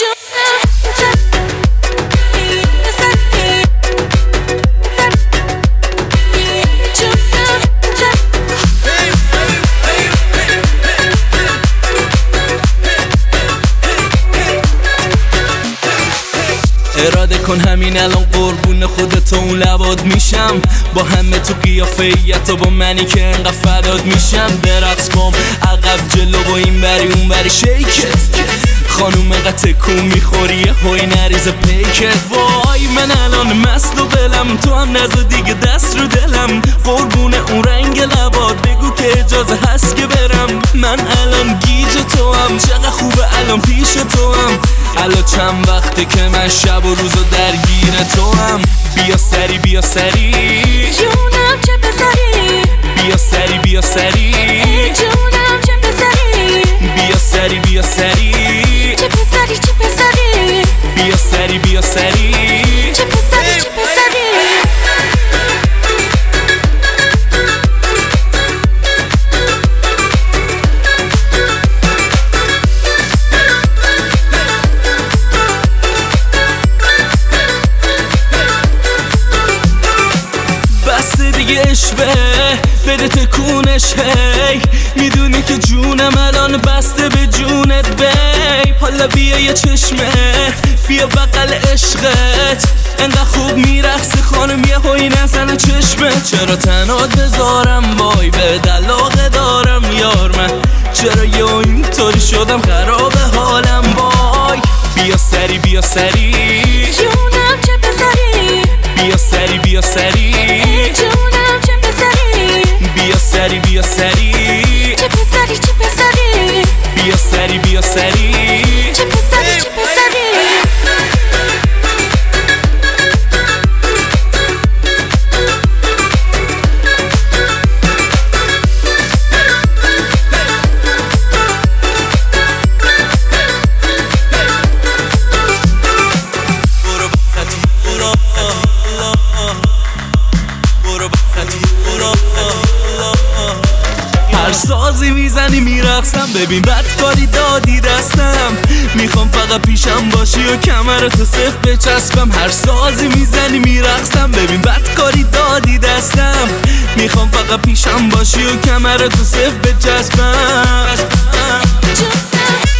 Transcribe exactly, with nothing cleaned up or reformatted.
اراده کن همین الان قربون خودت اون لباد میشم، با همه تو قیافیت و با منی که انقدر فداد میشم. برقص بام عقب جلو و این بری اون بری شیکت، خانوم انقدر تکون میخوری هوی نریز پیکت. وای من الان مست و بلم، تو هم نزا دیگه دست رو دلم. قربون اون رنگ لباد بگو که اجازه هست که برم. من الان گیج تو هم، چقدر خوبه الان پیش تو هم. الان چند وقته که من شب و روزو درگیر تو هم. بیا سری بیا سری جونم چه پسری، بیا سری بیا سری جونم چه پسری، بیا سری بیا سری چه پسری چه پسری، بیا سری بیا سری چه پسری چه پسری. دیگه اشبه بده تکونش هی، میدونی که جونم الان بسته به جونت بی. حالا بیا یه چشمه بیا بغل عشقت، انقدر خوب میرقصی خانم یه هوی نزنه چشمه. چرا تنات بذارم وای به دلاغه دارم یار من، چرا یه اینطوری شدم خراب حالم وای. بیا سری بیا سری جونم چه پسری، بیا سری بیا سری جونم چه پسری، بیا سری بیا سری چه پسری چه پسری، بیا سری بیا سری چه پسری چه پسری. هر سازی میزنی میرقصم، ببین بدکاری دادی دستم. میخوام فقط پیشم باشی و کمرتو صف بچسبم. هر سازی میزنی میرقصم، ببین بدکاری دادی دستم. میخوام فقط پیشم باشی و کمرتو صف بچسبم.